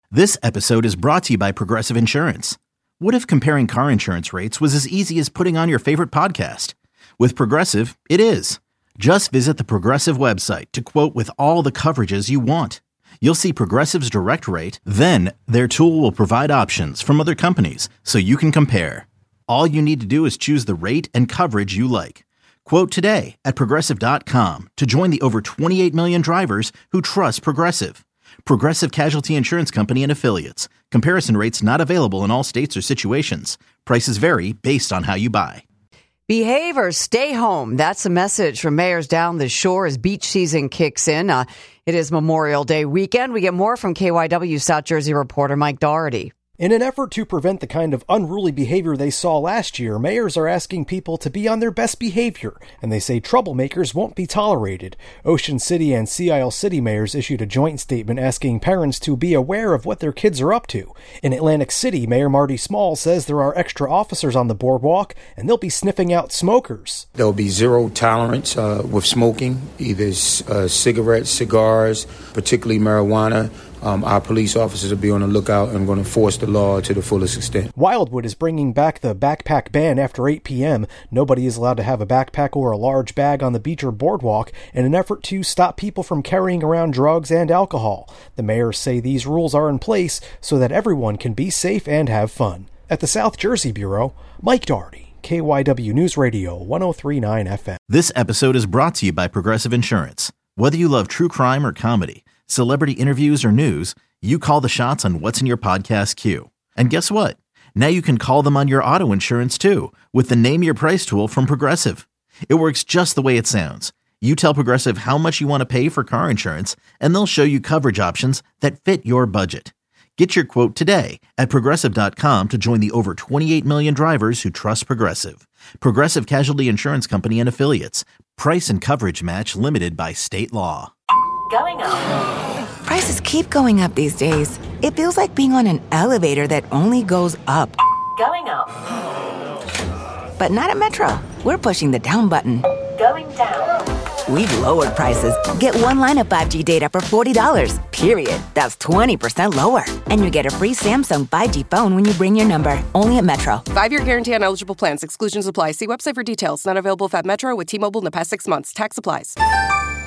This episode is brought to you by Progressive Insurance. What if comparing car insurance rates was as easy as putting on your favorite podcast? With Progressive, it is. Just visit the Progressive website to quote with all the coverages you want. You'll see Progressive's direct rate, then their tool will provide options from other companies so you can compare. All you need to do is choose the rate and coverage you like. Quote today at Progressive.com to join the over 28 million drivers who trust Progressive. Progressive Casualty Insurance Company and Affiliates. Comparison rates not available in all states or situations. Prices vary based on how you buy. Behave or stay home. That's a message from mayors down the shore as beach season kicks in. It is Memorial Day weekend. We get more from KYW South Jersey reporter Mike Doherty. In an effort to prevent the kind of unruly behavior they saw last year, mayors are asking people to be on their best behavior, and they say troublemakers won't be tolerated. Ocean City and Sea Isle City mayors issued a joint statement asking parents to be aware of what their kids are up to. In Atlantic City, Mayor Marty Small says there are extra officers on the boardwalk, and they'll be sniffing out smokers. There'll be zero tolerance with smoking, either cigarettes, cigars, particularly marijuana. Our police officers will be on the lookout and going to enforce the law to the fullest extent. Wildwood is bringing back the backpack ban after 8 p.m. Nobody is allowed to have a backpack or a large bag on the beach or boardwalk in an effort to stop people from carrying around drugs and alcohol. The mayors say these rules are in place so that everyone can be safe and have fun. At the South Jersey Bureau, Mike Doherty, KYW News Radio 103.9 FM. This episode is brought to you by Progressive Insurance. Whether you love true crime or comedy, celebrity interviews or news, you call the shots on what's in your podcast queue. And guess what? Now you can call them on your auto insurance too with the Name Your Price tool from Progressive. It works just the way it sounds. You tell Progressive how much you want to pay for car insurance, and they'll show you coverage options that fit your budget. Get your quote today at Progressive.com to join the over 28 million drivers who trust Progressive. Progressive Casualty Insurance Company and Affiliates. Price and coverage match limited by state law. Going up. Prices keep going up these days. It feels like being on an elevator that only goes up. Going up. But not at Metro. We're pushing the down button. Going down. We've lowered prices. Get one line of 5G data for $40, period. That's 20% lower. And you get a free Samsung 5G phone when you bring your number. Only at Metro. 5-year guarantee on eligible plans. Exclusions apply. See website for details. Not available at Metro with T-Mobile in the past 6 months. Tax applies.